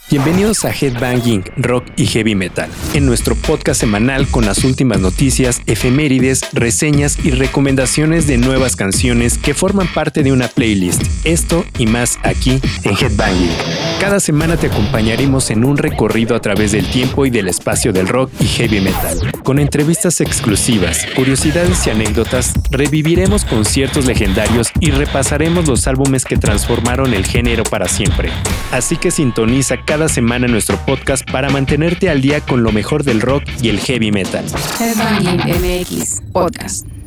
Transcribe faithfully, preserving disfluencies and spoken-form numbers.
Bienvenidos a Headbanging, Rock y Heavy Metal, en nuestro podcast semanal con las últimas noticias, efemérides, reseñas y recomendaciones de nuevas canciones que forman parte de una playlist. Esto y más aquí en Headbanging. Cada semana te acompañaremos en un recorrido a través del tiempo y del espacio del rock y heavy metal. Con entrevistas exclusivas, curiosidades y anécdotas, reviviremos conciertos legendarios y repasaremos los álbumes que transformaron el género para siempre. Así que sintoniza cada semana nuestro podcast para mantenerte al día con lo mejor del rock y el heavy metal. Headbanging M X Podcast.